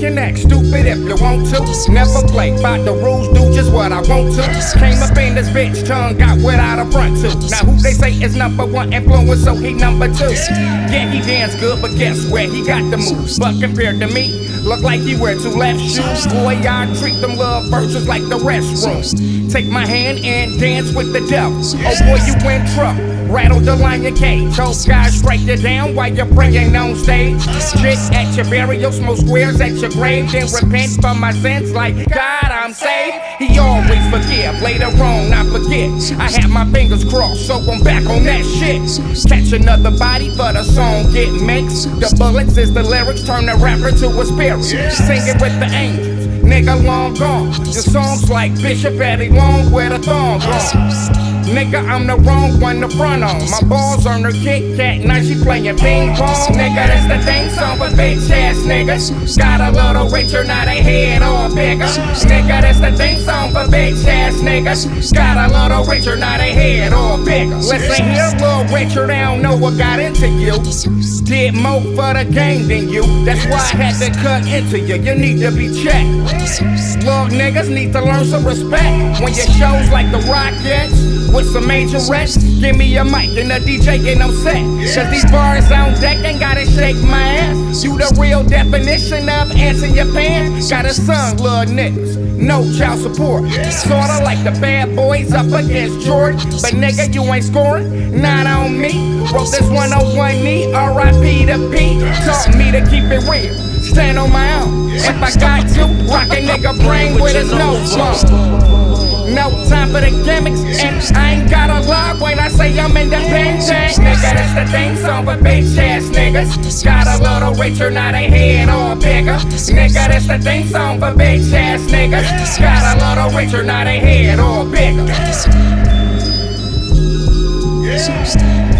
can act stupid if you want to. Never play by the rules, do just what I want to. Came up in this bitch, tongue out without a front to. Now who they say is #1 influence, so he #2. Yeah, he dance good, but guess where he got the moves? But compared to me, look like he wear 2 left shoes. Boy, I treat them love verses like the restroom. Take my hand and dance with the devil. Oh boy, you in trouble. Rattle the lion cage. Those guys strike you down while you're praying on stage. Shit at your burial, smoke squares at your grave. Then repent for my sins like God, I'm saved. He always forgive, later on I forget. I had my fingers crossed, so I'm back on that shit. Catch another body for the song get mixed. The bullets is the lyrics, turn the rapper to a spirit. Sing it with the angels, nigga long gone. The songs like Bishop Eddie Long with a thong gone. Nigga, I'm the wrong one to front on. My balls on her Kit Kat, now she playing ping pong. Nigga, that's the thing song for bitch ass niggas. Got a little richer, now they head all bigger. Nigga, that's the thing song for bitch ass niggas. Got a little richer, now they head all bigger. Listen here, little Richard, I don't know what got into you. Did more for the game than you. That's why I had to cut into you. You need to be checked. Little niggas need to learn some respect. When your shows like the Rockets with some major reps, give me a mic and a DJ and I'm set. Cause these bars on deck ain't gotta shake my ass. You the real definition of answer your pants. Got a son, little niggas, no child support. Sorta like the bad boys up against Jordan. But nigga, you ain't scoring, not on me. Wrote this 101 knee, R.I.P. to P. Taught me to keep it real, stand on my own. If I got to, rock a nigga brain with his nose blown. No time for the gimmicks, and I ain't gotta lie when I say I'm independent. Nigga, that's the thing song for bitch ass niggas. Got a little richer, now they head all bigger. Nigga, that's the thing song for bitch ass niggas. Got a little richer, now they head all bigger.